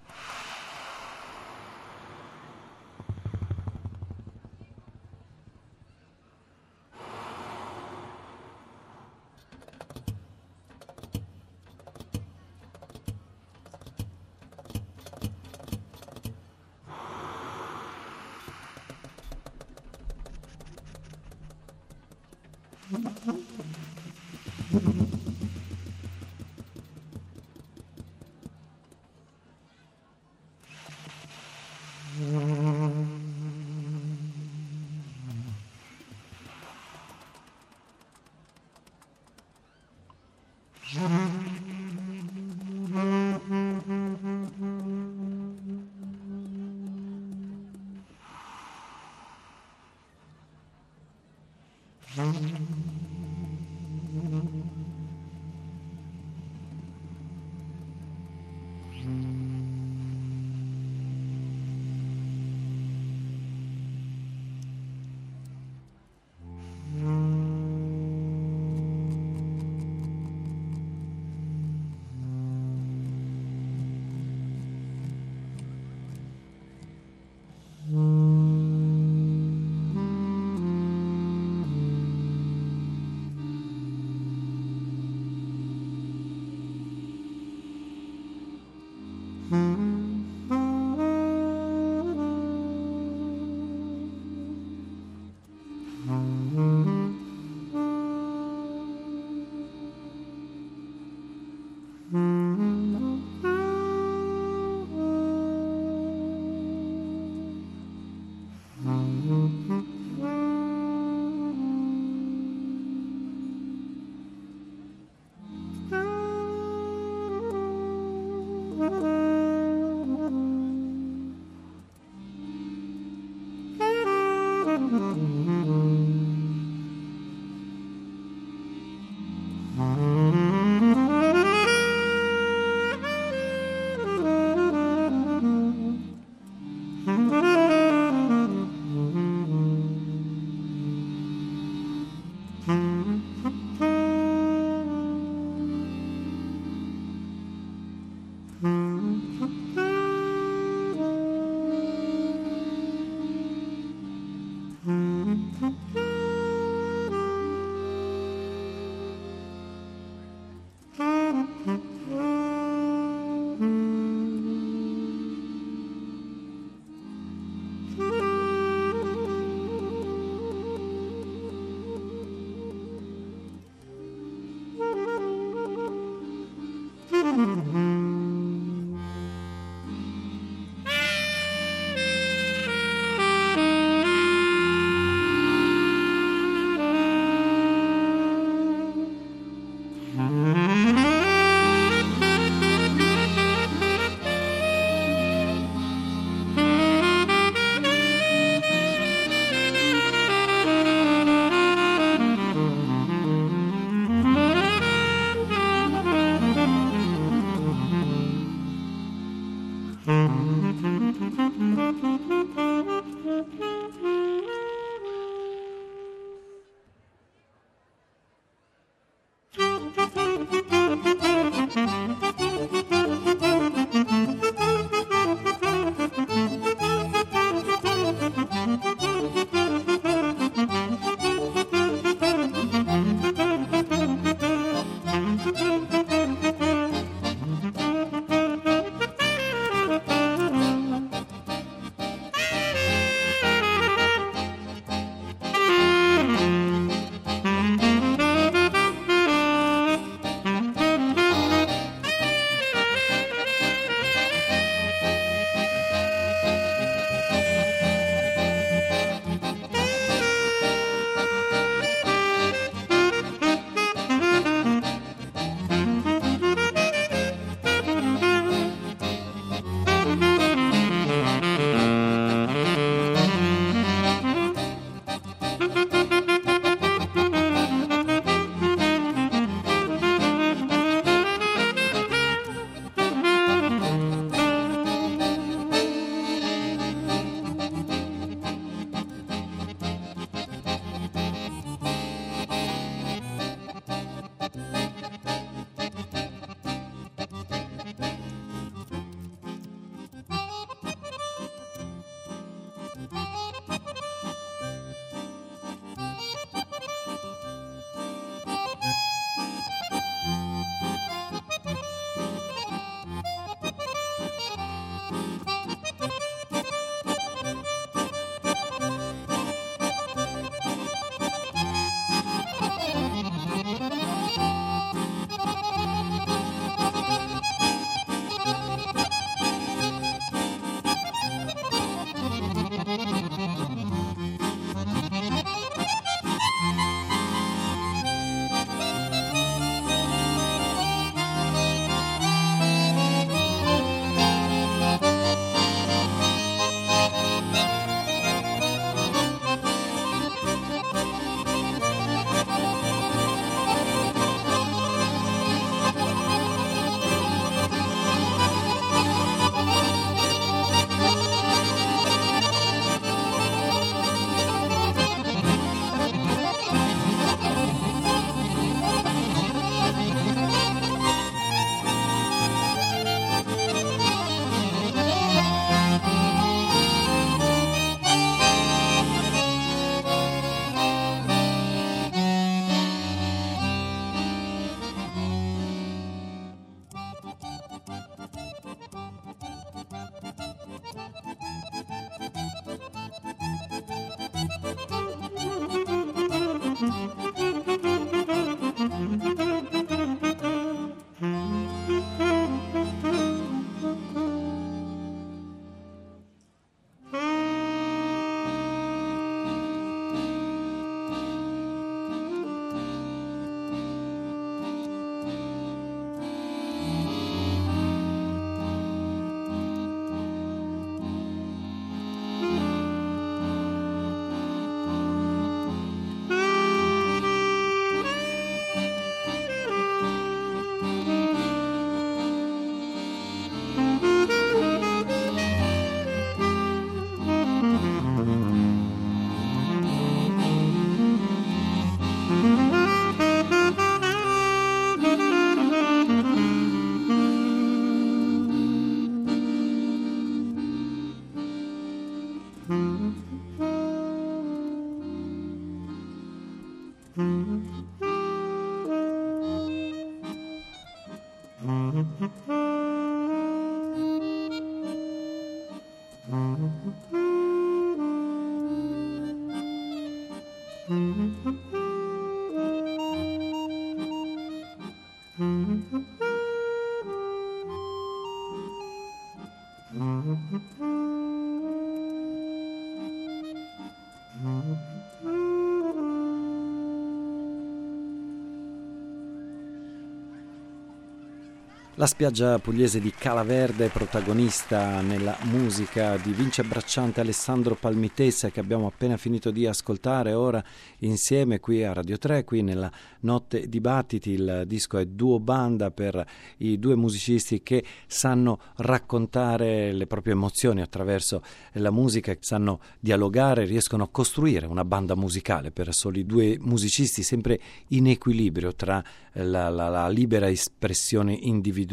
La spiaggia pugliese di Calaverde, protagonista nella musica di Vince Bracciante e Alessandro Palmitessa, che abbiamo appena finito di ascoltare ora insieme qui a Radio tre, qui nella Notte di Battiti. Il disco è Duo Banda, per i due musicisti che sanno raccontare le proprie emozioni attraverso la musica, sanno dialogare, riescono a costruire una banda musicale per soli due musicisti, sempre in equilibrio tra la, la, la libera espressione individuale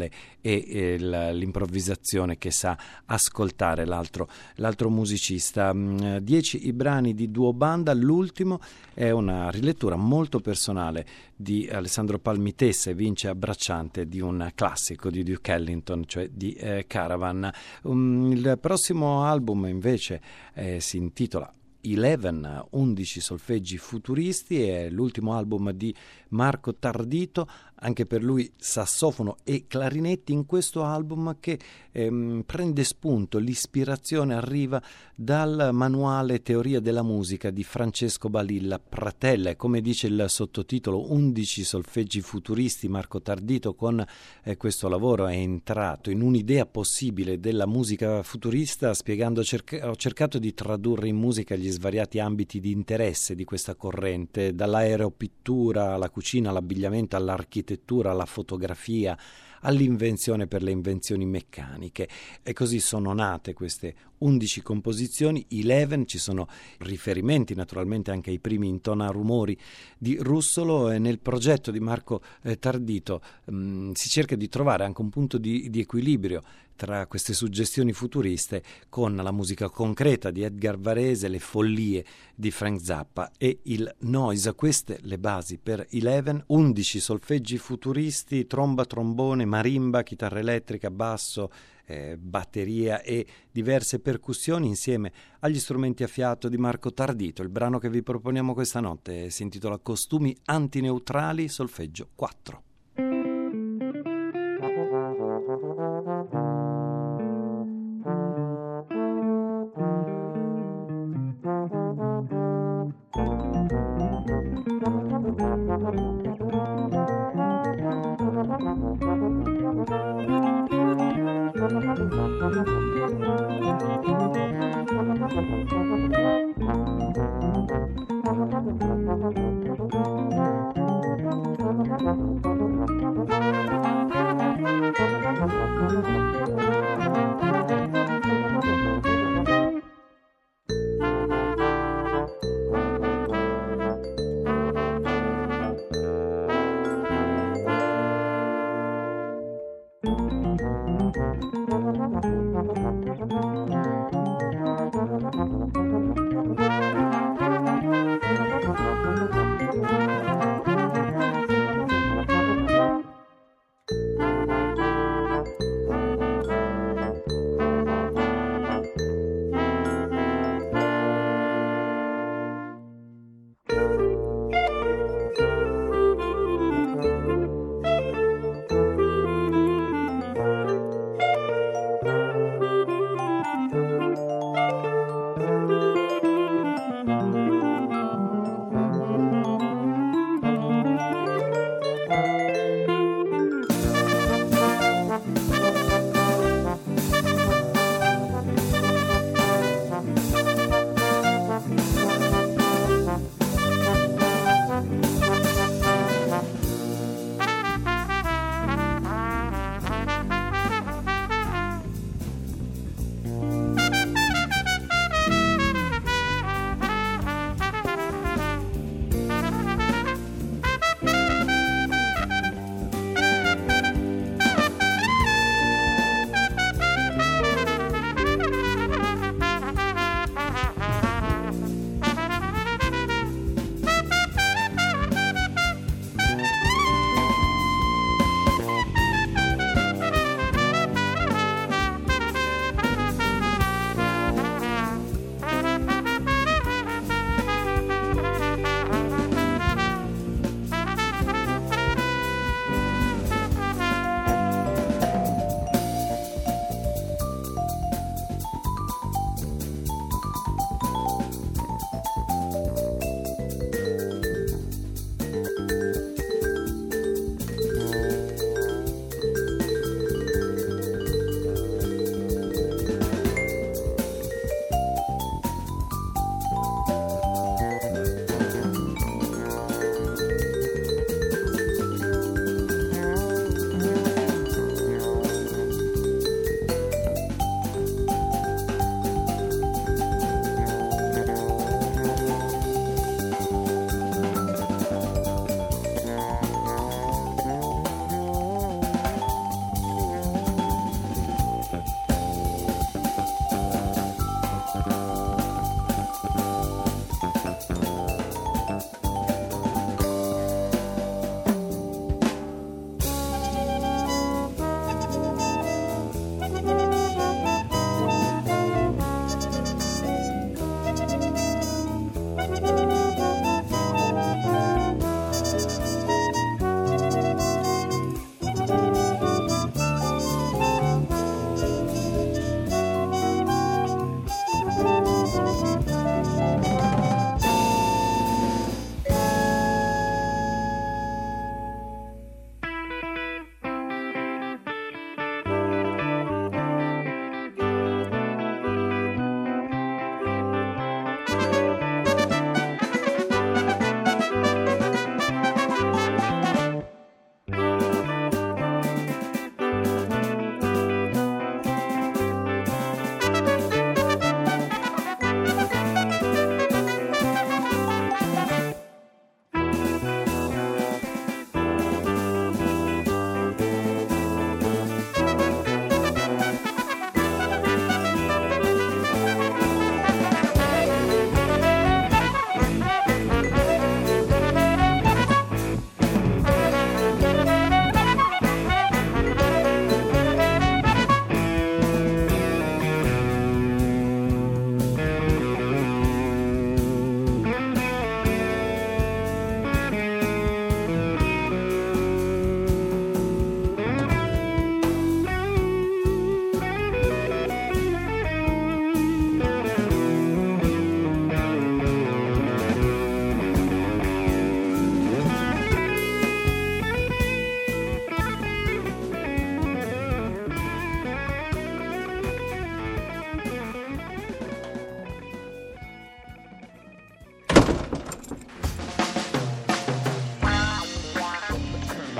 e eh, l'improvvisazione che sa ascoltare l'altro, l'altro musicista. Dieci i brani di Duo Banda, l'ultimo è una rilettura molto personale di Alessandro Palmitessa e Vince Bracciante di un classico di Duke Ellington, cioè di eh, Caravan. Um, il prossimo album invece eh, si intitola Eleven, undici solfeggi futuristi, è l'ultimo album di Marco Tardito, anche per lui sassofono e clarinetti in questo album che ehm, prende spunto, l'ispirazione arriva dal manuale Teoria della musica di Francesco Balilla Pratella, e come dice il sottotitolo undici solfeggi futuristi, Marco Tardito con eh, questo lavoro è entrato in un'idea possibile della musica futurista, spiegando cerca- ho cercato di tradurre in musica gli svariati ambiti di interesse di questa corrente, dall'aeropittura alla cucina, all'abbigliamento, all'architettura, alla fotografia, all'invenzione per le invenzioni meccaniche. E così sono nate queste undici composizioni. Eleven, ci sono riferimenti naturalmente anche ai primi intonarumori di Russolo, e nel progetto di Marco eh, Tardito mh, si cerca di trovare anche un punto di, di equilibrio tra queste suggestioni futuriste con la musica concreta di Edgar Varese, le follie di Frank Zappa e il noise. Queste le basi per Eleven, undici solfeggi futuristi, tromba, trombone, marimba, chitarra elettrica, basso, eh, batteria e diverse percussioni insieme agli strumenti a fiato di Marco Tardito. Il brano che vi proponiamo questa notte si intitola Costumi antineutrali, solfeggio quattro. Thank you.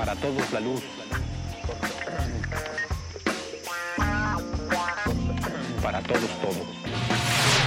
Para todos la luz. Para todos todo.